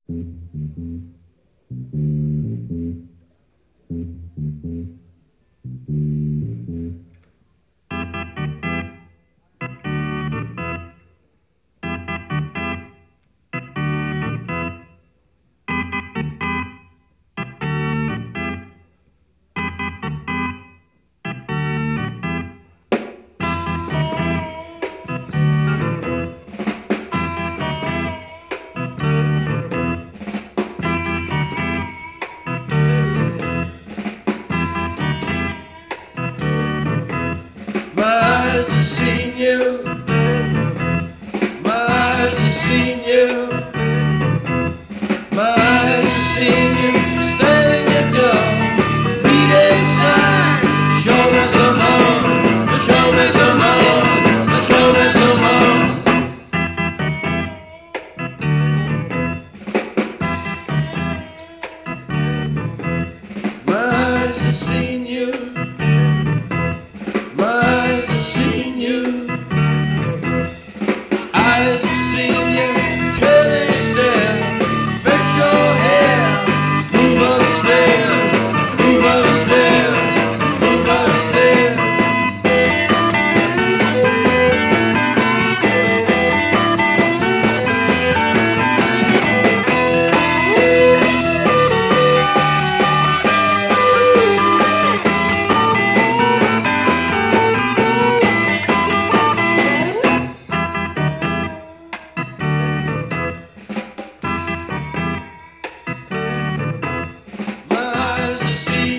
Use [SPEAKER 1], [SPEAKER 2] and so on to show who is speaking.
[SPEAKER 1] My eyes have seen you. My eyes have seen you. My eyes have seen you standing at the door, reading sign. Show me some more. Show me some more. Show me some more. My eyes have seen you. My eyes have seen you. Eyes have seen you. Turning stare. Bet your hair. Move upstairs. Move upstairs. Move upstairs. My eyes have seen